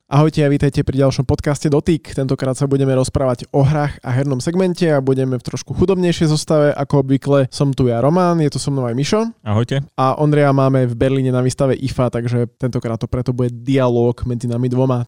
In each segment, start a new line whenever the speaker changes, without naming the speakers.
Ahojte a vítajte pri ďalšom podcaste Dotyk. Tentokrát sa budeme rozprávať o hrách a hernom segmente a budeme v trošku chudobnejšej zostave. Ako obvykle som tu ja Roman, je tu so mnou aj Mišo.
Ahojte.
A Ondreja máme v Berlíne na výstave IFA, takže tentokrát to preto bude dialóg medzi nami dvoma.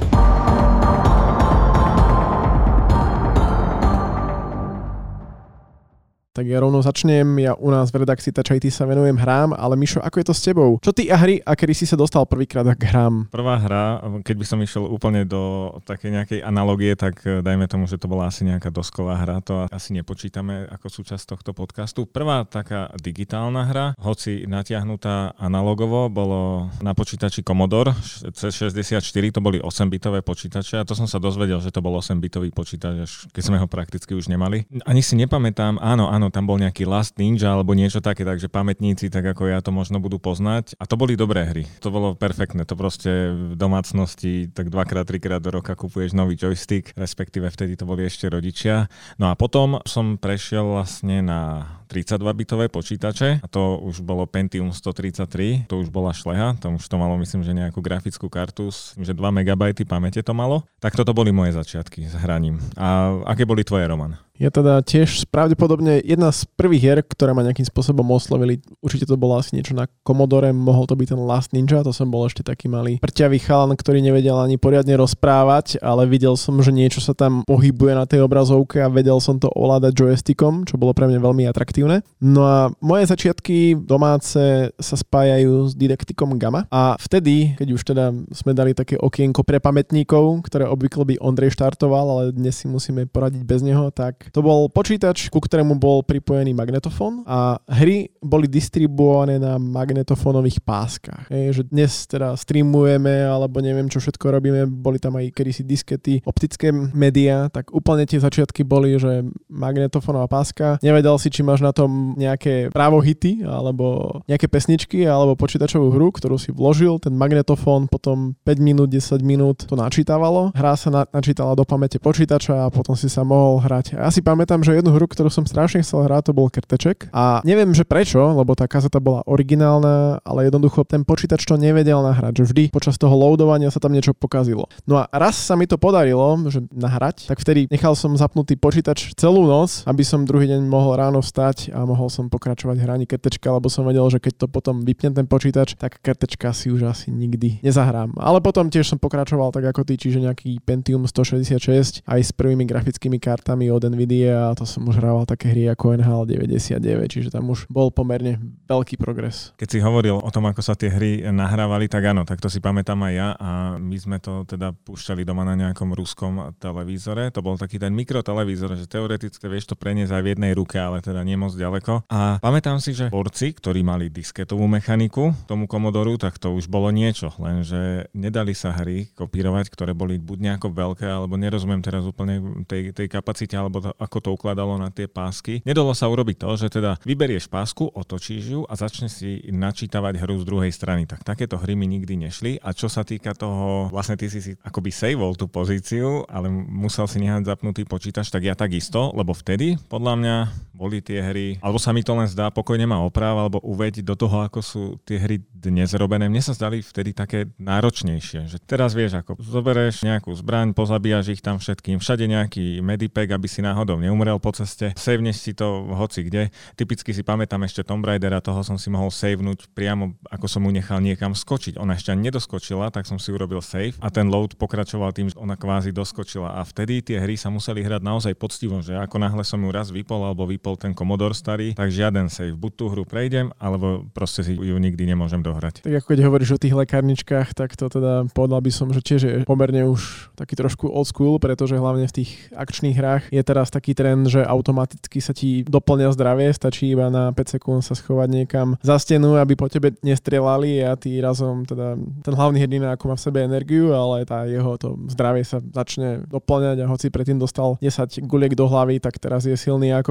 Tak ja rovno začnem, ja u nás v redakcii Touch IT sa venujem hrám, ale Mišo, ako je to s tebou? Čo ty a hry a kedy si sa dostal prvýkrát k hrám?
Prvá hra, keď by som išiel úplne do takej nejakej analogie, tak dajme tomu, že to bola asi nejaká dosková hra, to asi nepočítame ako súčasť tohto podcastu. Prvá taká digitálna hra, hoci natiahnutá analogovo, bolo na počítači Commodore C64, to boli 8-bitové počítače a to som sa dozvedel, že to bol 8-bitový počítač, až keď sme ho prakticky už nemali. Ani si nepamätám, áno, tam bol nejaký Last Ninja alebo niečo také, takže pamätníci, tak ako ja to možno budú poznať. A to boli dobré hry. To bolo perfektné. To proste v domácnosti tak 2-3 krát do roka kupuješ nový joystick, respektíve vtedy to boli ešte rodičia. No a potom som prešiel vlastne na 32-bitové počítače a to už bolo Pentium 133, to už bola šleha, to už to malo myslím, že nejakú grafickú kartu, že 2 MB pamäte to malo. Tak toto boli moje začiatky s hraním. A aké boli tvoje, Roman?
Ja teda tiež pravdepodobne jedna z prvých hier, ktoré ma nejakým spôsobom oslovili, určite to bolo asi niečo na Commodore, mohol to byť ten Last Ninja, to som bol ešte taký malý prťavý chalan, ktorý nevedel ani poriadne rozprávať, ale videl som, že niečo sa tam pohybuje na tej obrazovke a vedel som to ovládať joystickom, čo bolo pre mňa veľmi atraktívne. No a moje začiatky domáce sa spájajú s didaktikom Gamma a vtedy, keď už teda sme dali také okienko pre pamätníkov, ktoré obvykle by Ondrej štartoval, ale dnes si musíme poradiť bez neho, tak to bol počítač, ku ktorému bol pripojený magnetofón a hry boli distribuované na magnetofónových páskach. Že dnes teda streamujeme alebo neviem čo všetko robíme, boli tam aj kedysi diskety, optické médiá, tak úplne tie začiatky boli, že magnetofónová páska, nevedel si, či máš na tom nejaké právo hity alebo nejaké pesničky alebo počítačovú hru, ktorú si vložil, ten magnetofón potom 5 minút, 10 minút to načítavalo, hra sa načítala do pamäte počítača a potom si sa mohol hrať. Ja si pamätám, že jednu hru, ktorú som strašne chcel hrať, to bol Krteček a neviem, že prečo, lebo tá kazeta bola originálna, ale jednoducho ten počítač to nevedel nahrať, že vždy počas toho loadovania sa tam niečo pokazilo. No a raz sa mi to podarilo, že nahrať, tak vtedy nechal som zapnutý počítač celú noc, aby som druhý deň mohol ráno vstať a mohol som pokračovať hraní Krtečka, lebo som vedel, že keď to potom vypnem ten počítač, tak Krtečka si už asi nikdy nezahrám. Ale potom tiež som pokračoval tak ako ty, čiže nejaký Pentium 166 aj s prvými grafickými kartami od Nvidia a to som už hrával také hry ako NHL 99, čiže tam už bol pomerne veľký progres.
Keď si hovoril o tom, ako sa tie hry nahrávali, tak áno, tak to si pamätám aj ja a my sme to teda púšťali doma na nejakom ruskom televízore. To bol taký ten mikrotelevízor, že teoreticky vieš to preniesť aj v jednej ruke, ale teda nie moc ďaleko. A pamätám si, že borci, ktorí mali disketovú mechaniku tomu Commodoru, tak to už bolo niečo, lenže nedali sa hry kopírovať, ktoré boli buď nejako veľké, alebo nerozumiem teraz úplne tej kapacite, alebo to, ako to ukladalo na tie pásky. Nedalo sa urobiť to, že teda vyberieš pásku, otočíš ju a začneš si načítavať hru z druhej strany. Tak takéto hry mi nikdy nešli a čo sa týka toho, vlastne ty si akoby saveol tú pozíciu, ale musel si nehať zapnutý počítač, tak ja takisto, lebo vtedy podľa mňa boli tie hry, alebo sa mi to len zdá, pokojne ma oprav, alebo uveď do toho, ako sú tie hry dnes robené. Mne sa zdali vtedy také náročnejšie, že teraz vieš, ako zobereš nejakú zbraň, pozabíjaš ich tam všetkým, všade nejaký medipack, aby si náhodou neumrel po ceste, saveneš si to hoci kde. Typicky si pamätám ešte Tomb Raidera, toho som si mohol savenúť priamo, ako som mu nechal niekam skočiť. Ona ešte nedoskočila, tak som si urobil save a ten load pokračoval tým, že ona kvázi doskočila a vtedy tie hry sa museli hrať naozaj poctivo, že ako náhle som ju raz vypol alebo vypol ten Commodore starý, tak žiaden save. Buď tú hru prejdem, alebo proste si ju nikdy nemôžem dohrať.
Tak ako keď hovoríš o tých lekárničkách, tak to teda povedal by som, že tiež je pomerne už taký trošku old school, pretože hlavne v tých akčných hrách je teraz taký trend, že automaticky sa ti doplňa zdravie, stačí iba na 5 sekúnd sa schovať niekam za stenu, aby po tebe nestrelali a ty razom teda ten hlavný hrdina ako má v sebe energiu, ale tá jeho to zdravie sa začne doplňať a hoci predtým dostal 10 guliek do hlavy, tak teraz je silný ako bug a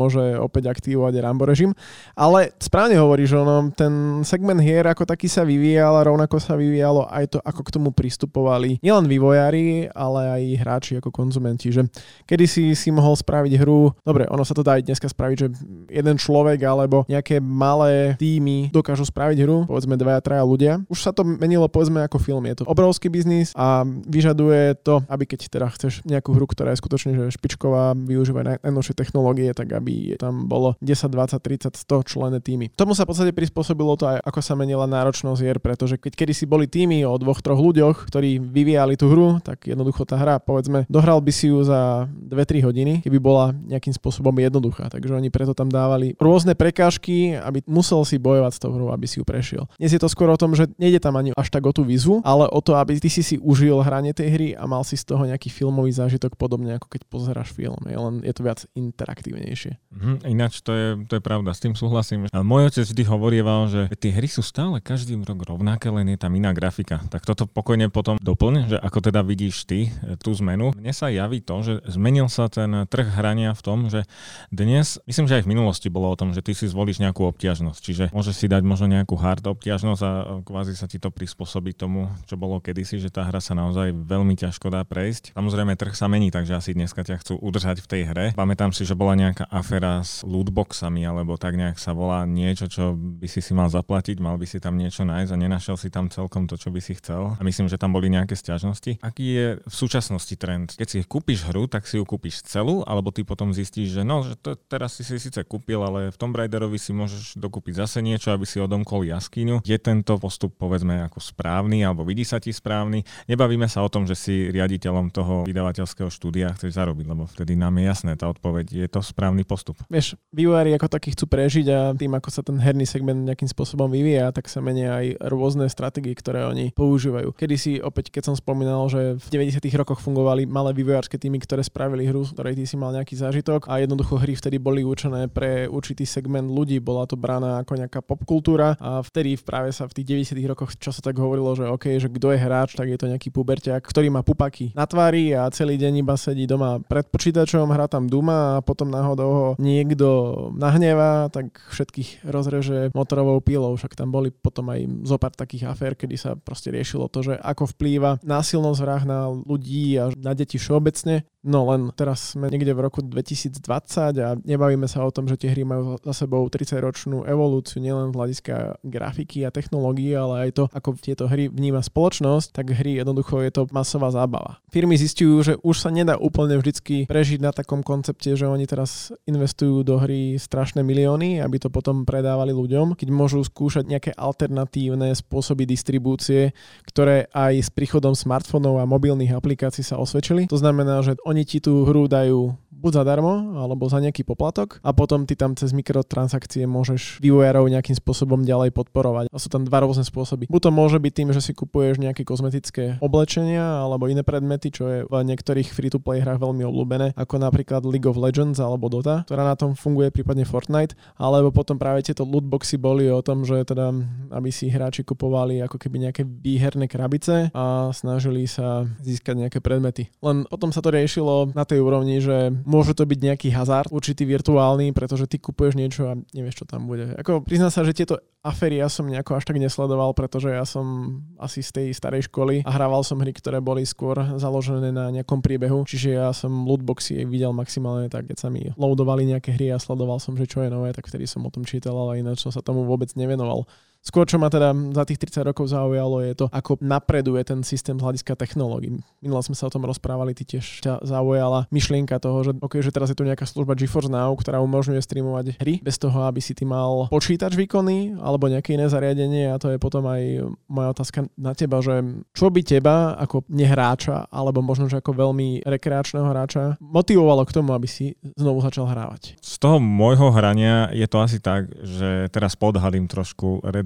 môže opäť aktivovať Rambo režim. Ale správne hovoríš, že ten segment hier ako taký sa vyvíjal a rovnako sa vyvíjalo aj to, ako k tomu pristupovali nielen vývojári, ale aj hráči ako konzumenti. Že kedysi si mohol spraviť hru, dobre, ono sa to dá aj dneska spraviť, že jeden človek alebo nejaké malé týmy dokážu spraviť hru, povedzme 2-3 ľudia. Už sa to menilo povedzme ako film. Je to obrovský biznis a vyžaduje to, aby keď teda chceš nejakú hru, ktorá je skutočne že špičková, využíva najnovšie technológie, tak aby tam bolo 10, 20, 30, 100 členné týmy. Tomu sa v podstate prispôsobilo to aj, ako sa menila náročnosť hier, pretože keď kedysi boli týmy o 2-3 ľuďoch, ktorí vyvíjali tú hru, tak jednoducho tá hra, povedzme, dohral by si ju za 2-3 hodiny, keby bola nejakým spôsobom jednoduchá. Takže oni preto tam dávali rôzne prekážky, aby musel si bojovať s tou hrou, aby si ju prešiel. Dnes je to skôr o tom, že nejde tam ani až tak o tú výzvu, ale o to, aby ty si užil hranie tej hry a mal si z toho nejaký filmový zážitok, podobne ako keď pozeráš film. Len je to viac interaktívnejšie.
Ináč to je pravda, s tým súhlasím. Môj otec vždy hovorieval, že tie hry sú stále každý rok rovnaké, len je tam iná grafika. Tak toto pokojne potom doplň, že ako teda vidíš ty tú zmenu. Mne sa javí to, že zmenil sa ten trh hrania v tom, že dnes, myslím, že aj v minulosti bolo o tom, že ty si zvolíš nejakú obťažnosť, čiže môžeš si dať možno nejakú hard obťažnosť a kvázi sa ti to prispôsobí tomu, čo bolo kedysi, že tá hra sa naozaj veľmi ťažko dá prejsť. Samozrejme trh sa mení, takže asi dneska ťa chcú udržať v tej hre. Pamätám si, že bola nejaká aféra s lootboxami, alebo tak nejak sa volá niečo, čo by si mal zaplatiť, mal by si tam niečo nájsť a nenašiel si tam celkom to, čo by si chcel. A myslím, že tam boli nejaké sťažnosti. Aký je v súčasnosti trend? Keď si kúpiš hru, tak si ju kúpiš celú, alebo ty potom zistíš, že že to teraz si síce kúpil, ale v Tomb Raiderovi si môžeš dokúpiť zase niečo, aby si odomkol jaskyňu. Je tento postup povedzme ako správny, alebo vidí sa ti správny? Nebavíme sa o tom, že si riaditeľom toho vydavateľského štúdia chceš zarobiť, lebo vtedy nám je jasné tá odpoveď, je to správny postup.
Vieš, vývojári ako takí chcú prežiť a tým, ako sa ten herný segment nejakým spôsobom vyvíja, tak sa menia aj rôzne stratégie, ktoré oni používajú. Kedysi opäť, keď som spomínal, že v 90. rokoch fungovali malé vývojárske týmy, ktoré spravili hru, z ktorej ty si mal nejaký zážitok a jednoducho hry vtedy boli určené pre určitý segment ľudí, bola to braná ako nejaká popkultúra a vtedy práve sa v tých 90. rokoch často tak hovorilo, že OK, že kto je hráč, tak je to nejaký puberťák, ktorý má pupaky na tvári a celý deň iba sedí doma pred počítačom, hrá tam Duma a potom náhodou ho niekto nahnevá, tak všetkých rozreže motorovou pílou. Však tam boli potom aj zopár takých afér, kedy sa proste riešilo to, že ako vplýva násilnosť v hrách na ľudí a na deti všeobecne. No len teraz sme niekde v roku 2020 a nebavíme sa o tom, že tie hry majú za sebou 30-ročnú evolúciu nielen z hľadiska grafiky a technológií, ale aj to, ako tieto hry vníma spoločnosť, tak hry jednoducho je to masová zábava. Firmy zistujú, že už sa nedá úplne vždycky prežiť na takom koncepte, že oni teraz investujú do hry strašné milióny, aby to potom predávali ľuďom, keď môžu skúšať nejaké alternatívne spôsoby distribúcie, ktoré aj s príchodom smartfónov a mobilných aplikácií sa osvedčili. To znamená, že oni ti tú hru dajú buď zadarmo, alebo za nejaký poplatok a potom ty tam cez mikrotransakcie môžeš vývojárov nejakým spôsobom ďalej podporovať. A sú tam dva rôzne spôsoby. Buď to môže byť tým, že si kupuješ nejaké kozmetické oblečenia alebo iné predmety, čo je v niektorých free-to-play hrách veľmi obľúbené, ako napríklad League of Legends alebo Dota, ktorá na tom funguje, prípadne Fortnite, alebo potom práve tieto lootboxy boli o tom, že teda aby si hráči kupovali ako keby nejaké výherné krabice a snažili sa získať nejaké predmety. Len potom sa to riešilo na tej úrovni, že môže to byť nejaký hazard, určitý virtuálny, pretože ty kupuješ niečo a nevieš, čo tam bude. Ako priznám sa, že tieto aféry ja som nejako až tak nesledoval, pretože ja som asi z tej starej školy a hrával som hry, ktoré boli skôr založené na nejakom príbehu, čiže ja som lootboxy videl maximálne tak, keď sa mi loadovali nejaké hry a sledoval som, že čo je nové, tak vtedy som o tom čítal, ale ináč som sa tomu vôbec nevenoval. Skôr, čo ma teda za tých 30 rokov zaujalo, je to, ako napreduje ten systém z hľadiska technológií. Minule sme sa o tom rozprávali, ty tiež ťa zaujala myšlienka toho, že okay, že teraz je tu nejaká služba GeForce Now, ktorá umožňuje streamovať hry bez toho, aby si ty mal počítač výkonný alebo nejaké iné zariadenie, a to je potom aj moja otázka na teba, že čo by teba ako nehráča alebo možno že ako veľmi rekreačného hráča motivovalo k tomu, aby si znovu začal hrávať?
Z toho môjho hrania je to asi tak, že teraz podhalím trošku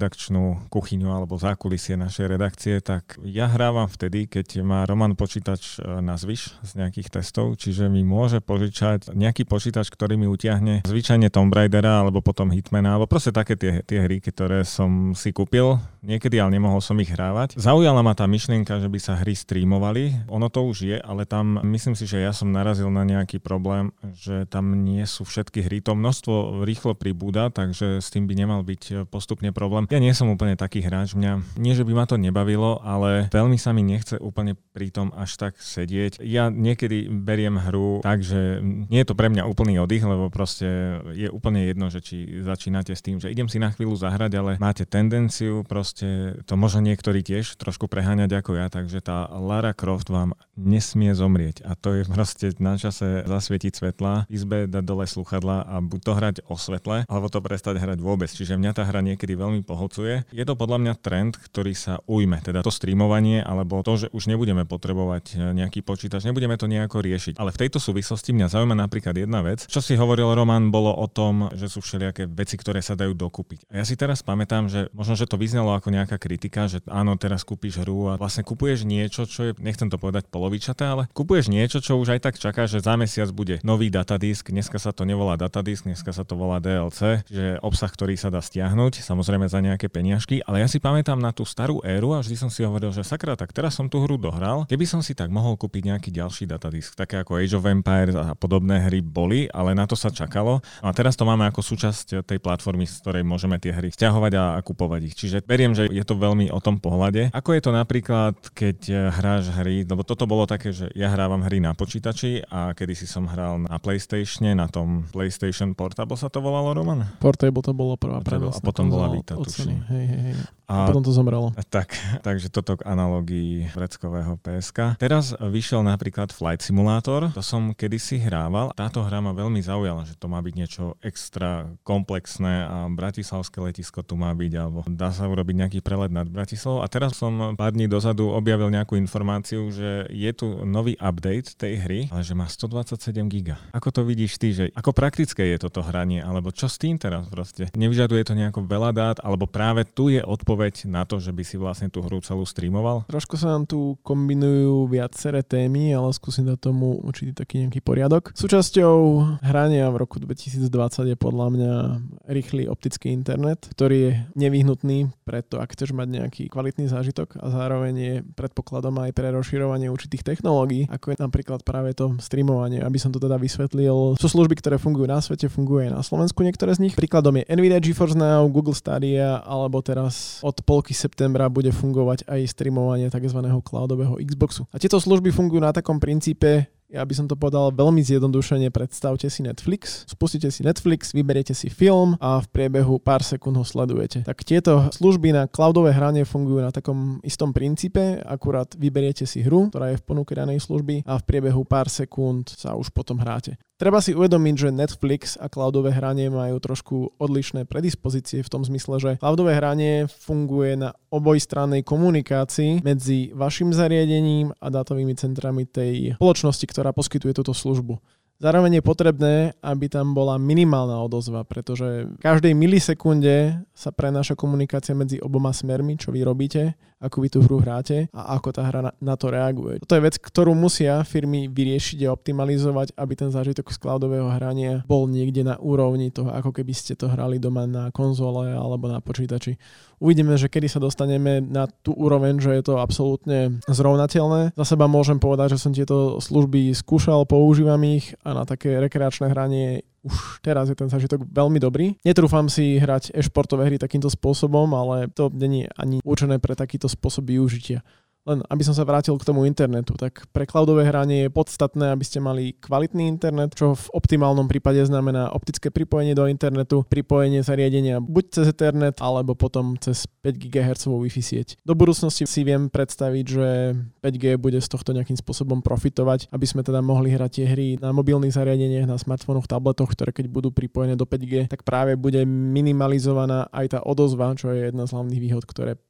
redakčnú kuchyňu alebo zákulisie našej redakcie, tak ja hrávam vtedy, keď má Roman počítač na zvyš z nejakých testov, čiže mi môže požičať nejaký počítač, ktorý mi utiahne zvyčajne Tomb Raidera alebo potom Hitmana, alebo proste také tie hry, ktoré som si kúpil niekedy, ale nemohol som ich hrávať. Zaujala ma tá myšlienka, že by sa hry streamovali. Ono to už je, ale tam myslím si, že ja som narazil na nejaký problém, že tam nie sú všetky hry. To množstvo rýchlo pribúda, takže s tým by nemal byť postupne problém. Ja nie som úplne taký hráč, nie že by ma to nebavilo, ale veľmi sa mi nechce úplne pri tom až tak sedieť. Ja niekedy beriem hru tak, že nie je to pre mňa úplný oddych, lebo proste je úplne jedno, že či začínate s tým, že idem si na chvíľu zahrať, ale máte tendenciu proste, to možno niektorí tiež trošku preháňať ako ja, takže tá Lara Croft vám nesmie zomrieť a to je proste na čase zasvietiť svetla, v izbe dať dole slúchadlá a buď to hrať o svetle, alebo to prestať hrať vôbec. Čiže mňa tá hra niekedy veľmi pohlcuje. Je to podľa mňa trend, ktorý sa ujme, teda to streamovanie, alebo to, že už nebudeme potrebovať nejaký počítač, nebudeme to nejako riešiť. Ale v tejto súvislosti mňa zaujíma napríklad jedna vec. Čo si hovoril, Roman, bolo o tom, že sú všelijaké veci, ktoré sa dajú dokúpiť. A ja si teraz pamätám, že možno, že to vyznelo ako nejaká kritika, že áno, teraz kúpiš hru a vlastne kupuješ niečo, čo je, nechcem to povedať polovičaté, ale kupuješ niečo, čo už aj tak čaká, že za mesiac bude nový datadisk. Dneska sa to nevolá datadisk, dneska sa to volá DLC, že obsah, ktorý sa dá stiahnuť, samozrejme za nejaké peniažky, ale ja si pamätám na tú starú éru a vždy som si hovoril, že sakra, tak teraz som tú hru dohral, keby som si tak mohol kúpiť nejaký ďalší datadisk, také ako Age of Empires a podobné hry boli, ale na to sa čakalo. A teraz to máme ako súčasť tej platformy, z ktorej môžeme tie hry stiahovať a kupovať ich. Čiže beriem, že je to veľmi o tom pohľade. Ako je to napríklad, keď hráš hry, lebo toto bolo také, že ja hrávam hry na počítači a kedysi som hral na PlayStatione, na tom PlayStation Portable sa to volalo, Roman?
Portable to bolo prvá prenosná.
A potom bola Vita, tuším.
Hej. A potom to zomrelo.
Takže toto k analógii vreckového PSK. Teraz vyšiel napríklad Flight Simulator, to som kedysi hrával. Táto hra ma veľmi zaujala, že to má byť niečo extra komplexné a bratislavské letisko tu má byť, alebo dá sa urobiť nejaký prelet nad Bratislavou. A teraz som pár dní dozadu objavil nejakú informáciu, že je tu nový update tej hry, ale že má 127 giga. Ako to vidíš ty, že ako praktické je toto hranie, alebo čo s tým teraz proste? Nevyžaduje to nejako veľa dát, alebo práve tu je odpoveď na to, že by si vlastne tú hru celú streamoval?
Trošku sa nám tu kombinujú viaceré témy, ale skúsim dať tomu určitý taký nejaký poriadok. Súčasťou hrania v roku 2020 je podľa mňa rýchly optický internet, ktorý je nevyhnutný preto, ak chceš mať nejaký kvalitný zážitok a zároveň je predpokladom aj pre rozširovanie určitých technológií, ako je napríklad práve to streamovanie. Aby som to teda vysvetlil, sú služby, ktoré fungujú na svete, fungujú aj na Slovensku niektoré z nich. Príkladom je Nvidia GeForce Now, Google Stadia, alebo teraz od polky septembra bude fungovať aj streamovanie tzv. Cloudového Xboxu. A tieto služby fungujú na takom princípe, ja by som to povedal veľmi zjednodušene, predstavte si Netflix, spustíte si Netflix, vyberiete si film a v priebehu pár sekúnd ho sledujete. Tak tieto služby na cloudové hranie fungujú na takom istom princípe, akurát vyberiete si hru, ktorá je v ponuke danej služby a v priebehu pár sekúnd sa už potom hráte. Treba si uvedomiť, že Netflix a cloudové hranie majú trošku odlišné predispozície v tom zmysle, že cloudové hranie funguje na obojstrannej komunikácii medzi vašim zariadením a dátovými centrami tej spoločnosti, ktorá poskytuje túto službu. Zároveň je potrebné, aby tam bola minimálna odozva, pretože v každej milisekunde sa prenáša komunikácia medzi oboma smermi, čo vy robíte, ako vy tú hru hráte a ako tá hra na to reaguje. To je vec, ktorú musia firmy vyriešiť a optimalizovať, aby ten zážitok z cloudového hrania bol niekde na úrovni toho, ako keby ste to hrali doma na konzole alebo na počítači. Uvidíme, že kedy sa dostaneme na tú úroveň, že je to absolútne zrovnateľné. Za seba môžem povedať, že som tieto služby skúšal, používam ich a na také rekreačné hranie už teraz je ten zážitok veľmi dobrý. Netrúfam si hrať e-športové hry takýmto spôsobom, ale to nie je ani určené pre takýto spôsob využitia. Len aby som sa vrátil k tomu internetu, tak pre cloudové hranie je podstatné, aby ste mali kvalitný internet, čo v optimálnom prípade znamená optické pripojenie do internetu, pripojenie zariadenia buď cez Ethernet, alebo potom cez 5 GHz Wi-Fi sieť. Do budúcnosti si viem predstaviť, že 5G bude z tohto nejakým spôsobom profitovať, aby sme teda mohli hrať tie hry na mobilných zariadeniach, na smartfónoch, tabletoch, ktoré keď budú pripojené do 5G, tak práve bude minimalizovaná aj tá odozva, čo je jedna z hlavných výhod, ktoré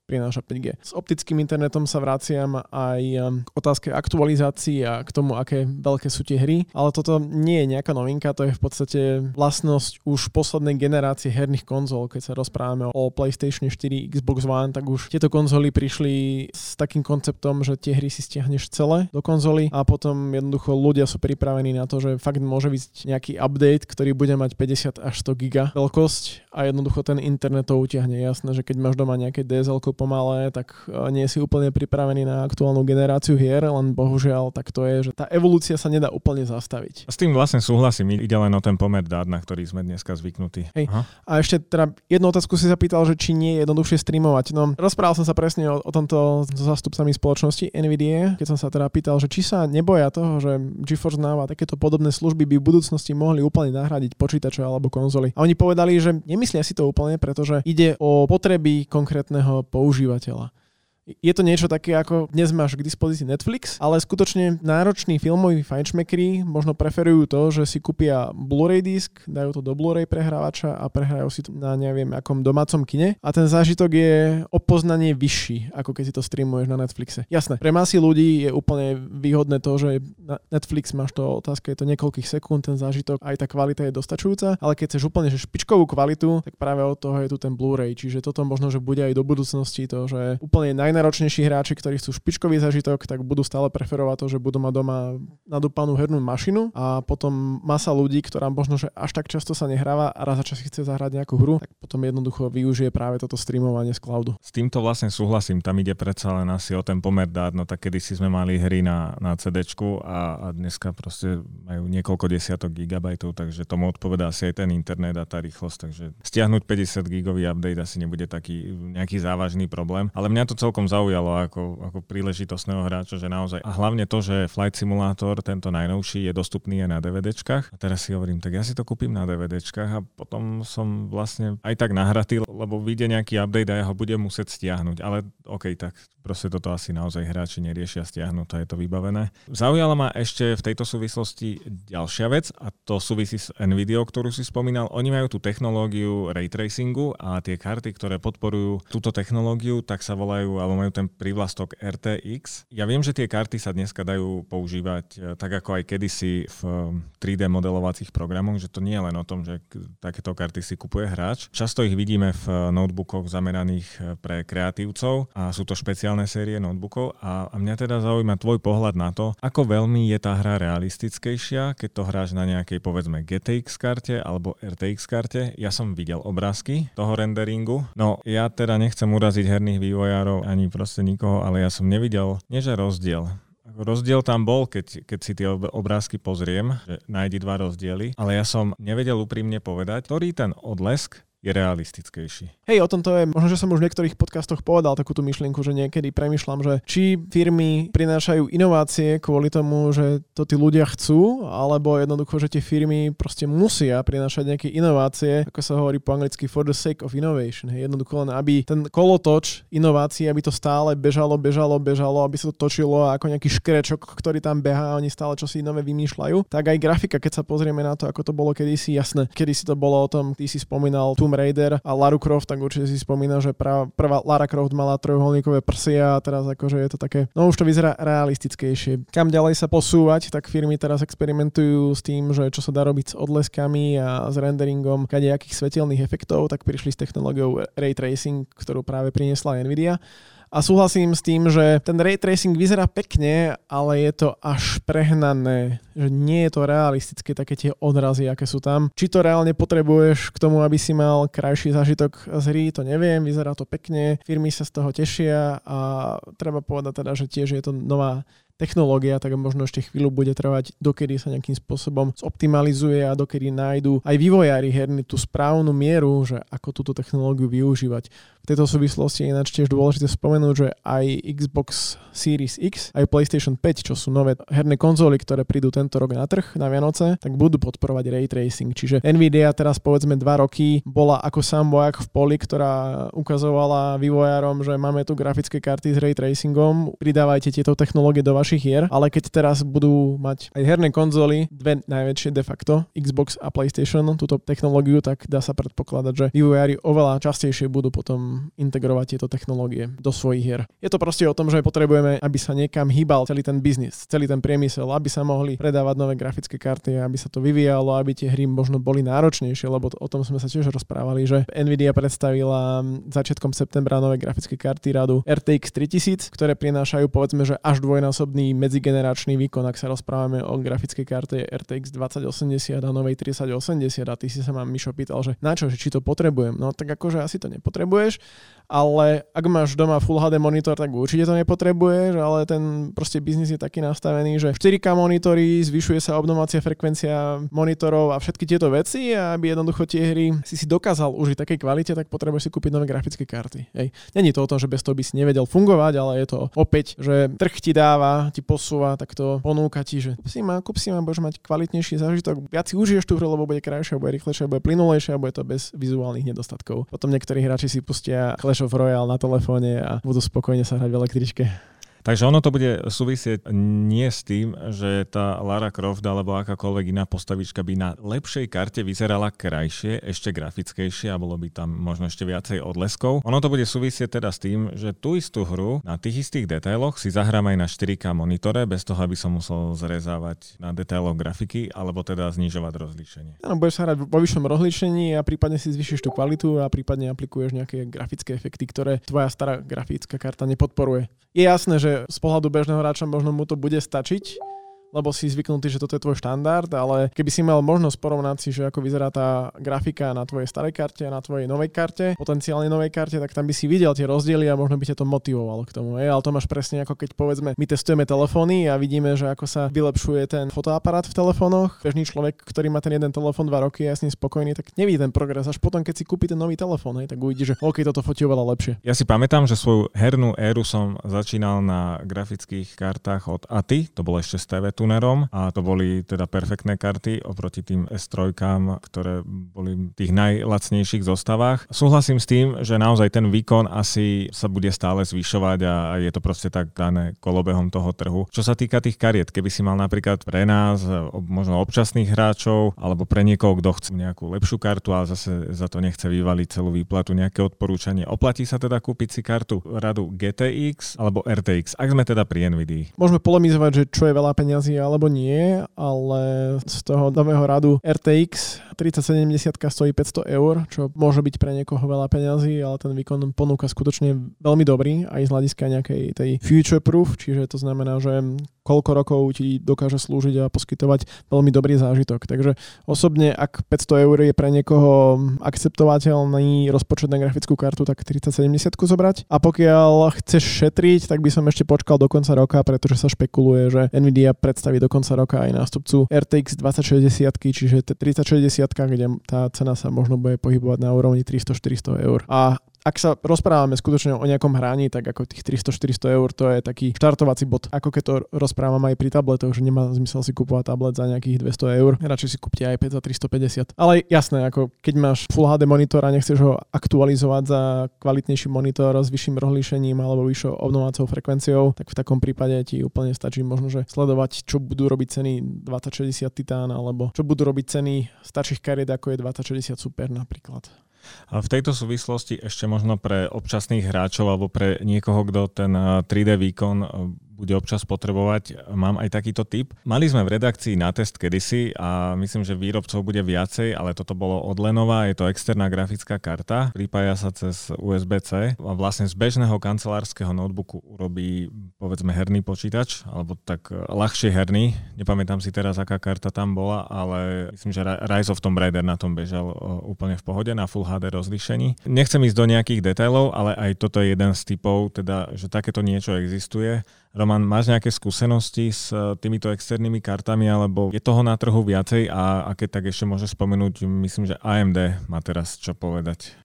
prináša 5G. S optickým internetom sa vraciam aj k otázke aktualizácií a k tomu, aké veľké sú tie hry, ale toto nie je nejaká novinka, to je v podstate vlastnosť už poslednej generácie herných konzol. Keď sa rozprávame o PlayStation 4, Xbox One, tak už tieto konzoly prišli s takým konceptom, že tie hry si stiahneš celé do konzoly a potom jednoducho ľudia sú pripravení na to, že fakt môže byť nejaký update, ktorý bude mať 50 až 100 giga veľkosť a jednoducho ten internet to utiahne. Jasné, že keď máš doma nejaké DSL-ko pomalé, tak nie si úplne pripravený na aktuálnu generáciu hier, len bohužiaľ tak to je, že tá evolúcia sa nedá úplne zastaviť.
S tým vlastne súhlasím, ide len o ten pomer dát, na ktorý sme dneska zvyknutí.
Hej. A ešte teda jednu otázku si zapýtal, že či nie je jednoduchšie streamovať. No, rozprával som sa presne o tomto so zástupcami spoločnosti NVIDIA, keď som sa teda pýtal, že či sa neboja toho, že GeForce Now a takéto podobné služby by v budúcnosti mohli úplne nahradiť počítače alebo konzoly. A oni povedali, že nemyslia si to úplne, pretože ide o potreby konkrétneho používateľa. Je to niečo také, ako dnes máš k dispozícii Netflix, ale skutočne nároční filmoví fajnšmekri možno preferujú to, že si kúpia Blu-ray disk, dajú to do Blu-ray prehrávača a prehrajú si to na neviem akom domácom kine a ten zážitok je o poznanie vyšší, ako keď si to streamuješ na Netflixe. Jasné, pre masy ľudí je úplne výhodné to, že na Netflix máš to otázka, je to niekoľkých sekúnd, ten zážitok, aj tá kvalita je dostačujúca, ale keď chceš úplne že špičkovú kvalitu, tak práve od toho je tu ten Blu-ray, čiže toto možno, že bude aj do budúcnosti to, že úplne najnáročnejší hráči, ktorí chcú špičkový zažitok, tak budú stále preferovať to, že budú mať doma nadúpanú hernú mašinu a potom masa ľudí, ktorá možno, že až tak často sa nehráva a raz za čas si chce zahrať nejakú hru, tak potom jednoducho využije práve toto streamovanie z cloudu.
S týmto vlastne súhlasím, tam ide predsa len asi o ten pomer dát, no tak kedysi sme mali hry na CDčku a dneska proste majú niekoľko desiatok gigabajtov, takže tomu odpovedá asi aj ten internet a tá rýchlosť, takže stiahnuť 50 gigový update asi nebude taký nejaký závažný problém, ale mňa to celkom zaujalo ako príležitostného hráča, že naozaj. A hlavne to, že Flight Simulator, tento najnovší, je dostupný aj na DVDčkách. A teraz si hovorím, tak ja si to kúpim na DVDčkách a potom som vlastne aj tak nahratý, lebo vyjde nejaký update a ja ho budem musieť stiahnuť. Ale OK, tak proste toto asi naozaj hráči neriešia stiahnuť a je to vybavené. Zaujala ma ešte v tejto súvislosti ďalšia vec a to súvisí s NVIDIA, ktorú si spomínal. Oni majú tú technológiu ray tracingu a tie karty, ktoré podporujú túto technológiu, tak sa volajú, alebo majú ten prívlastok RTX. Ja viem, že tie karty sa dneska dajú používať tak ako aj kedysi v 3D modelovacích programoch, že to nie je len o tom, že takéto karty si kupuje hráč. Často ich vidíme v notebookoch zameraných pre kreatívcov a sú to špeciálne série notebookov a mňa teda zaujíma tvoj pohľad na to, ako veľmi je tá hra realistickejšia, keď to hráš na nejakej povedzme GTX karte alebo RTX karte. Ja som videl obrázky toho renderingu. No ja teda nechcem uraziť herných vývojárov ani proste nikoho, ale ja som nevidel, rozdiel. Rozdiel tam bol, keď si tie obrázky pozriem, že nájdi dva rozdiely, ale ja som nevedel úprimne povedať, ktorý ten odlesk je realistickejší.
Hej, o tomto je, možno, že som už v niektorých podcastoch povedal takúto myšlienku, že niekedy premýšľam, že či firmy prinášajú inovácie kvôli tomu, že to tí ľudia chcú, alebo jednoducho, že tie firmy proste musia prinášať nejaké inovácie, ako sa hovorí po anglicky for the sake of innovation. Hej, jednoducho len, aby ten kolotoč inovácií, aby to stále bežalo, aby sa to točilo ako nejaký škrečok, ktorý tam behá a oni stále čosi nové vymýšľajú. Tak aj grafika, keď sa pozrieme na to, ako to bolo kedysi, jasné. Kedysi to bolo o tom, ty si spomínal Tomb Raider a Lara Croft, tak určite si spomína, že prvá Lara Croft mala trojuholníkové prsia a teraz akože je to také, no už to vyzerá realistickejšie. Kam ďalej sa posúvať, tak firmy teraz experimentujú s tým, že čo sa dá robiť s odleskami a s renderingom kadejakých svetelných efektov, tak prišli s technológiou ray tracing, ktorú práve priniesla NVIDIA. A súhlasím s tým, že ten ray tracing vyzerá pekne, ale je to až prehnané, že nie je to realistické, také tie odrazy, aké sú tam. Či to reálne potrebuješ k tomu, aby si mal krajší zážitok z hry, to neviem, vyzerá to pekne, firmy sa z toho tešia a treba povedať teda, že tiež je to nová technológia, tak možno ešte chvíľu bude trvať, dokedy sa nejakým spôsobom zoptimalizuje a dokedy nájdu aj vývojári herní tú správnu mieru, že ako túto technológiu využívať. V tejto súvislosti je ináč tiež dôležité spomenúť, že aj Xbox Series X, aj PlayStation 5, čo sú nové herné konzoly, ktoré prídu tento rok na trh na Vianoce, tak budú podporovať ray tracing. Čiže NVIDIA teraz povedzme 2 roky bola ako sám vojak v poli, ktorá ukazovala vývojárom, že máme tu grafické karty s ray tracingom, pridávajte tieto technológie do vašich ďalších hier, ale keď teraz budú mať aj herné konzoly, dve najväčšie de facto, Xbox a PlayStation, túto technológiu, tak dá sa predpokladať, že vývojári oveľa častejšie budú potom integrovať tieto technológie do svojich hier. Je to proste o tom, že potrebujeme, aby sa niekam hýbal celý ten biznis, celý ten priemysel, aby sa mohli predávať nové grafické karty, aby sa to vyvíjalo, aby tie hry možno boli náročnejšie, lebo o tom sme sa tiež rozprávali, že Nvidia predstavila začiatkom septembra nové grafické karty radu RTX 3000, ktoré prinášajú povedzme, že až dvojnásobný medzigeneračný výkon, ak sa rozprávame o grafickej karte RTX 2080 a novej 3080 a ty si sa ma Mišo pýtal, že na čo, že či to potrebujem. No tak akože asi to nepotrebuješ, ale ak máš doma Full HD monitor, tak určite to nepotrebuješ, ale ten proste biznis je taký nastavený, že 4K monitory, zvyšuje sa obnovacia frekvencia monitorov a všetky tieto veci a aby jednoducho tie hry si dokázal užiť v takej kvalite, tak potrebuješ si kúpiť nové grafické karty. Hej. Není to o tom, že bez toho by si nevedel fungovať, ale je to opäť, že trh ti dáva, ti posúva, tak to ponúka ti, že kúp si ma, budeš mať kvalitnejší zážitok, viac si užiješ tú hru, lebo bude krajšia, bude rýchlejšia, bude plynulejšia, bude to bez vizuálnych nedostatkov. Potom niektorí hráči si pustia Clash of Royale na telefóne a budú spokojne sa hrať v električke.
Takže ono to bude súvisieť nie s tým, že tá Lara Croft alebo akákoľvek iná postavička by na lepšej karte vyzerala krajšie, ešte grafickejšie a bolo by tam možno ešte viacej odleskov. Ono to bude súvisieť teda s tým, že tú istú hru na tých istých detailoch si zahrám aj na 4K monitore, bez toho, aby som musel zrezávať na detailoch grafiky alebo teda znižovať rozlíšenie.
Áno, budeš sa hrať vo vyššom rozlíšení a prípadne si zvýšiš tú kvalitu a prípadne aplikuješ nejaké grafické efekty, ktoré tvoja stará grafická karta nepodporuje. Je jasné, že z pohľadu bežného hráča možno mu to bude stačiť, lebo si zvyknutý, že toto je tvoj štandard, ale keby si mal možnosť porovnať si, že ako vyzerá tá grafika na tvojej starej karte a na tvojej novej karte, potenciálne novej karte, tak tam by si videl tie rozdiely a možno by ťa to motivovalo k tomu. Ale to máš presne ako keď povedzme, my testujeme telefóny a vidíme, že ako sa vylepšuje ten fotoaparát v telefónoch. Bežný človek, ktorý má ten jeden telefón 2 roky a je s ním spokojný, tak nevidí ten progres. Až potom, keď si kúpi ten nový telefón, tak uvidí, že OK, toto fotí oveľa lepšie.
Ja si pamätám, že svoju hernú éru som začínal na grafických kartách od ATI, to bolo ešte s TV tunerom a to boli teda perfektné karty oproti tým S3, ktoré boli v tých najlacnejších zostavách. Súhlasím s tým, že naozaj ten výkon asi sa bude stále zvyšovať a je to proste tak dané kolobehom toho trhu. Čo sa týka tých kariet, keby si mal napríklad pre nás, možno občasných hráčov, alebo pre niekoho, kto chce nejakú lepšiu kartu, ale zase za to nechce vyvaliť celú výplatu, nejaké odporúčanie. Oplatí sa teda kúpiť si kartu radu GTX alebo RTX, ak sme teda pri Nvidii?
Môžeme polemizovať, že čo je veľa peňazí alebo nie, ale z toho nového radu RTX 3070 stojí 500 €, čo môže byť pre niekoho veľa peňazí, ale ten výkon ponúka skutočne veľmi dobrý aj z hľadiska nejakej tej future proof, čiže to znamená, že koľko rokov ti dokáže slúžiť a poskytovať veľmi dobrý zážitok. Takže osobne, ak 500 € je pre niekoho akceptovateľný rozpočet na grafickú kartu, tak 3070 zobrať. A pokiaľ chceš šetriť, tak by som ešte počkal do konca roka, pretože sa špekuluje, že Nvidia predstaví do konca roka aj nástupcu RTX 2060, čiže 3060, kde tá cena sa možno bude pohybovať na úrovni 300-400 €. A ak sa rozprávame skutočne o nejakom hraní, tak ako tých 300-400 € to je taký štartovací bod. Ako keď to rozprávam aj pri tabletoch, že nemá zmysel si kupovať tablet za nejakých 200 €, radšej si kúpte iPad za 350. Ale jasné, ako keď máš Full HD monitor a nechceš ho aktualizovať za kvalitnejší monitor s vyšším rozlíšením alebo vyššou obnovacou frekvenciou, tak v takom prípade ti úplne stačí možno, že sledovať, čo budú robiť ceny 2060 Titan alebo čo budú robiť ceny starších kariet, ako je 2060 Super napríklad.
A v tejto súvislosti ešte možno pre občasných hráčov alebo pre niekoho, kto ten 3D výkon bude občas potrebovať, mám aj takýto tip. Mali sme v redakcii na test kedysi a myslím, že výrobcov bude viacej, ale toto bolo od Lenovo, je to externá grafická karta, pripája sa cez USB-C a vlastne z bežného kancelárskeho notebooku urobí povedzme herný počítač, alebo tak ľahšie herný. Nepamätám si teraz, aká karta tam bola, ale myslím, že Rise of Tomb Raider na tom bežal úplne v pohode na Full HD rozlíšení. Nechcem ísť do nejakých detailov, ale aj toto je jeden z typov, teda, že takéto niečo existuje. Roman, máš nejaké skúsenosti s týmito externými kartami, alebo je toho na trhu viacej a keď tak ešte môžeš spomenúť, myslím, že AMD má teraz čo povedať.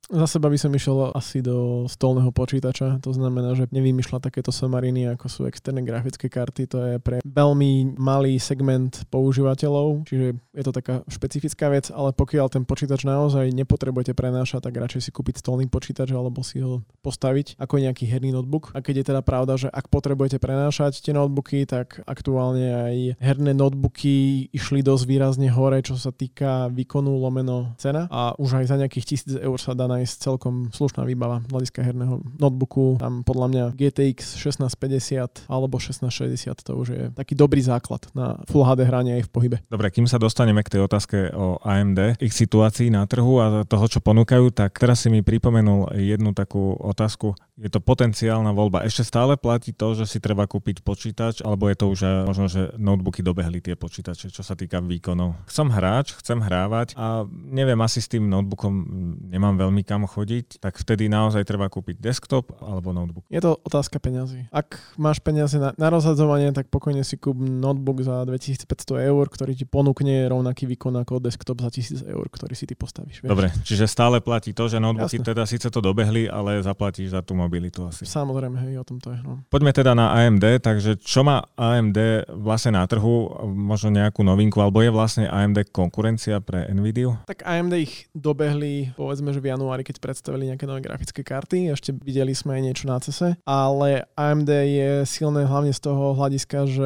Za seba by som išiel asi do stolného počítača, to znamená, že nevymýšľa takéto somariny, ako sú externé grafické karty, to je pre veľmi malý segment používateľov, čiže je to taká špecifická vec, ale pokiaľ ten počítač naozaj nepotrebujete prenášať, tak radšej si kúpiť stolný počítač alebo si ho postaviť ako nejaký herný notebook. A keď je teda pravda, že ak potrebujete prenášať tie notebooky, tak aktuálne aj herné notebooky išli dosť výrazne hore, čo sa týka výkonu lomeno cena a už aj za nejakých 1000 eur sa dá nájsť celkom slušná výbava hľadiska herného notebooku. Tam podľa mňa GTX 1650 alebo 1660 to už je taký dobrý základ na Full HD hranie aj v pohybe.
Dobre, kým sa dostaneme k tej otázke o AMD, ich situácii na trhu a toho, čo ponúkajú, tak teraz si mi pripomenul jednu takú otázku. Je to potenciálna voľba. Ešte stále platí to, že si treba kúpiť počítač, alebo je to už možno, že notebooky dobehli tie počítače, čo sa týka výkonov. Som hráč, chcem hrávať a neviem, asi s tým notebookom nemám veľmi kam chodiť, tak vtedy naozaj treba kúpiť desktop alebo notebook.
Je to otázka peňazí. Ak máš peniaze na rozhadzovanie, tak pokojne si kúp notebook za 2500 eur, ktorý ti ponúkne rovnaký výkon ako desktop za 1000 eur, ktorý si ty postavíš. Vieš?
Dobre, čiže stále platí to, že notebooky teda síce to dobehli, ale zaplatíš za tú mobilitu asi.
Samozrejme, hej, o tom to je. No.
Poďme teda na AMD, takže čo má AMD vlastne na trhu, možno nejakú novinku, alebo je vlastne AMD konkurencia pre Nvidiu?
Tak AMD ich dobehli, povedzme, že v januári, keď predstavili nejaké nové grafické karty, ešte videli sme aj niečo na CESe, ale AMD je silné hlavne z toho hľadiska, že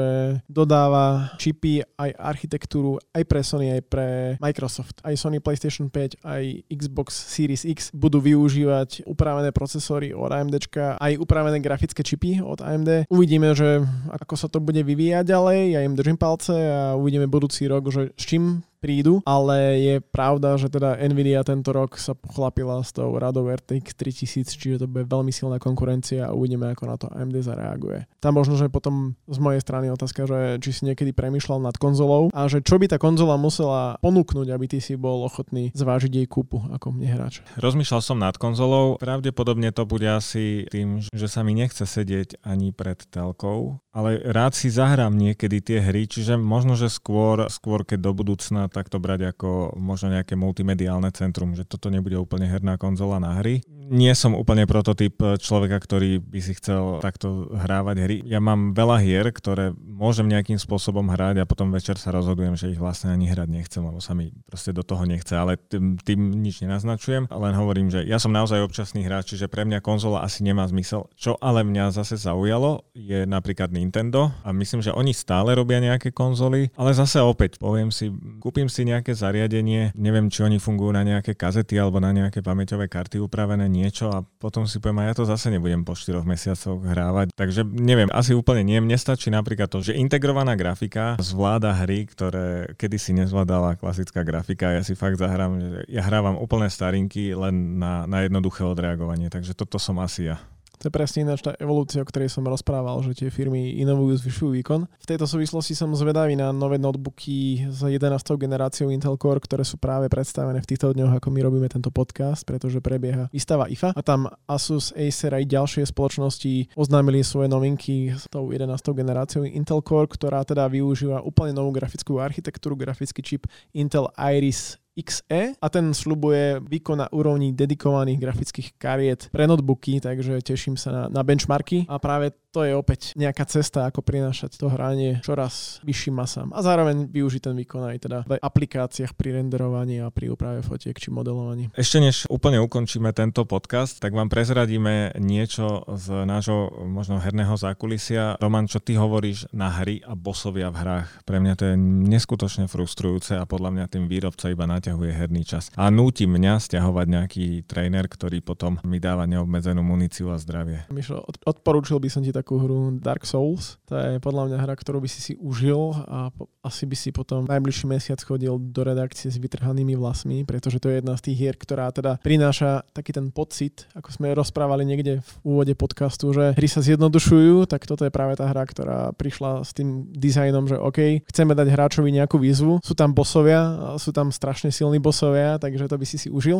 dodáva čipy aj architektúru aj pre Sony, aj pre Microsoft. Aj Sony PlayStation 5, aj Xbox Series X budú využívať upravené procesory od AMDčka, aj upravené grafické čipy od AMD. Uvidíme, že ako sa to bude vyvíjať ďalej, ja im držím palce a uvidíme budúci rok, že s čím prídu, ale je pravda, že teda Nvidia tento rok sa pochlapila s tou radou RTX 3000, čiže to bude veľmi silná konkurencia a uvidíme, ako na to AMD zareaguje. Tam možno, že potom z mojej strany otázka, že či si niekedy premýšľal nad konzolou a že čo by tá konzola musela ponúknuť, aby ty si bol ochotný zvážiť jej kúpu ako mne hráč.
Rozmýšľal som nad konzolou, pravdepodobne to bude asi tým, že sa mi nechce sedieť ani pred telkou, ale rád si zahrám niekedy tie hry, čiže možno, že skôr keď do budúcna tak to brať ako možno nejaké multimediálne centrum, že toto nebude úplne herná konzola na hry. Nie som úplne prototyp človeka, ktorý by si chcel takto hrávať hry. Ja mám veľa hier, ktoré môžem nejakým spôsobom hrať a potom večer sa rozhodujem, že ich vlastne ani hrať nechcem, lebo sa mi proste do toho nechce, ale tým nič nenaznačujem, len hovorím, že ja som naozaj občasný hráč, čiže pre mňa konzola asi nemá zmysel. Čo ale mňa zase zaujalo, je napríklad Nintendo a myslím, že oni stále robia nejaké konzoly, ale zase opäť poviem si, kúpim si nejaké zariadenie, neviem, či oni fungujú na nejaké kazety alebo na nejaké pamäťové karty upravené niečo a potom si poviem, a ja to zase nebudem po 4 mesiacoch hrávať. Takže neviem, asi úplne nie. Mne stačí napríklad to, že integrovaná grafika zvláda hry, ktoré kedysi nezvládala klasická grafika. Ja si fakt zahrám, že ja hrávam úplne starinky len na jednoduché odreagovanie, takže toto som asi ja.
To je presne ináč tá evolúcia, o ktorej som rozprával, že tie firmy inovujú, zvyšujú výkon. V tejto súvislosti som zvedavý na nové notebooky s 11. generáciou Intel Core, ktoré sú práve predstavené v týchto dňoch, ako my robíme tento podcast, pretože prebieha výstava IFA a tam Asus, Acer aj ďalšie spoločnosti oznámili svoje novinky s tou 11. generáciou Intel Core, ktorá teda využíva úplne novú grafickú architektúru, grafický čip Intel Iris Xe a ten sľubuje výkon na úrovni dedikovaných grafických kariet pre notebooky, takže teším sa na benchmarky a práve to je opäť nejaká cesta, ako prinášať to hranie čoraz vyšším masám a zároveň využiť ten výkon aj teda v aplikáciách pri renderovaní a pri úprave fotiek či modelovaní.
Ešte než úplne ukončíme tento podcast, tak vám prezradíme niečo z nášho možno herného zákulisia. Roman, čo ty hovoríš na hry a bossovia v hrách? Pre mňa to je neskutočne frustrujúce a podľa mňa tým výrobca iba naťahuje herný čas. A núti mňa stiahovať nejaký tréner, ktorý potom mi dáva neobmedzenú muníciu a zdravie.
Mišo, odporúčil by som ti takú hru Dark Souls. To je podľa mňa hra, ktorú by si užil a asi by si potom najbližší mesiac chodil do redakcie s vytrhanými vlasmi, pretože to je jedna z tých hier, ktorá teda prináša taký ten pocit, ako sme rozprávali niekde v úvode podcastu, že hry sa zjednodušujú, tak toto je práve tá hra, ktorá prišla s tým dizajnom, že OK, chceme dať hráčovi nejakú výzvu, sú tam bossovia, sú tam strašne silní bossovia, takže to by si užil.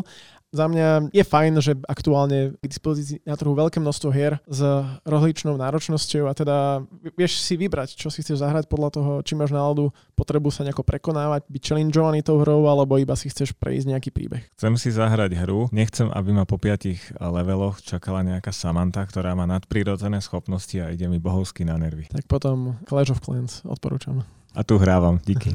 za mňa je fajn, že aktuálne k dispozícii na trhu veľké množstvo hier s rozličnou náročnosťou a teda vieš si vybrať, čo si chceš zahrať podľa toho, či máš náladu, potrebu sa nejako prekonávať, byť challengeovaný tou hrou, alebo iba si chceš prejsť nejaký príbeh.
Chcem si zahrať hru, nechcem, aby ma po 5 leveloch čakala nejaká Samantha, ktorá má nadprirodzené schopnosti a ide mi bohovsky na nervy.
Tak potom Clash of Clans odporúčam.
A tu hrávam, díky.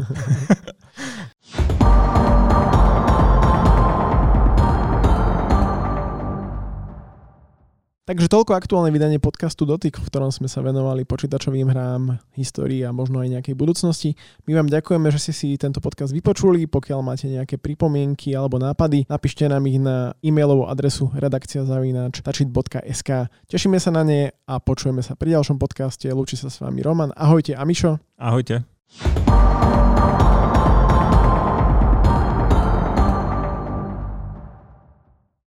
Takže toľko aktuálne vydanie podcastu Dotyk, v ktorom sme sa venovali počítačovým hrám, histórii a možno aj nejakej budúcnosti. My vám ďakujeme, že ste si tento podcast vypočuli. Pokiaľ máte nejaké pripomienky alebo nápady, napíšte nám ich na e-mailovú adresu redakcia@touchit.sk. Tešíme sa na ne a počujeme sa pri ďalšom podcaste. Lúči sa s vami Roman. Ahojte a Mišo.
Ahojte.